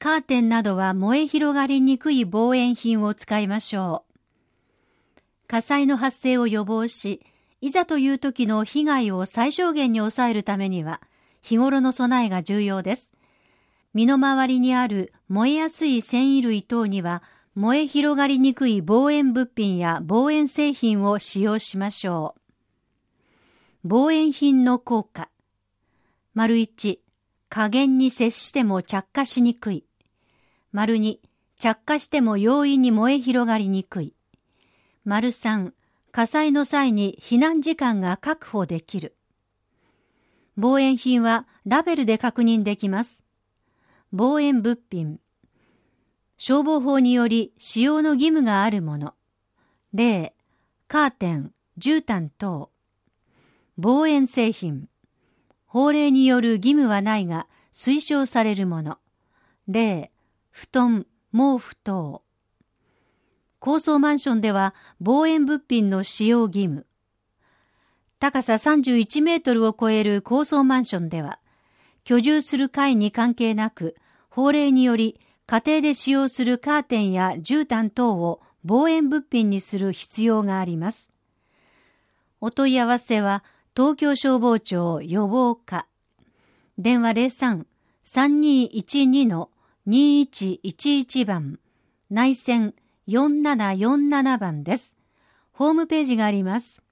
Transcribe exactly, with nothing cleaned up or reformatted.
カーテンなどは燃え広がりにくい防煙品を使いましょう。火災の発生を予防し、いざという時の被害を最小限に抑えるためには、日頃の備えが重要です。身の回りにある燃えやすい繊維類等には、燃え広がりにくい防煙物品や防煙製品を使用しましょう。防煙品の効果。丸いち、加減に接しても着火しにくい。丸に、着火しても容易に燃え広がりにくい。丸さん、火災の際に避難時間が確保できる。防煙品はラベルで確認できます。防煙物品。消防法により使用の義務があるもの。例、カーテン、絨毯等。防煙製品。法令による義務はないが推奨されるもの。例、布団、毛布等。高層マンションでは防煙物品の使用義務。高ささんじゅういちメートルを超える高層マンションでは、居住する階に関係なく、法令により家庭で使用するカーテンや絨毯等を防煙物品にする必要があります。お問い合わせは、東京消防庁予防課。電話 ゼロさん さんにいちに にいちいちいち 番、内線よんななよんなな番です。ホームページがあります。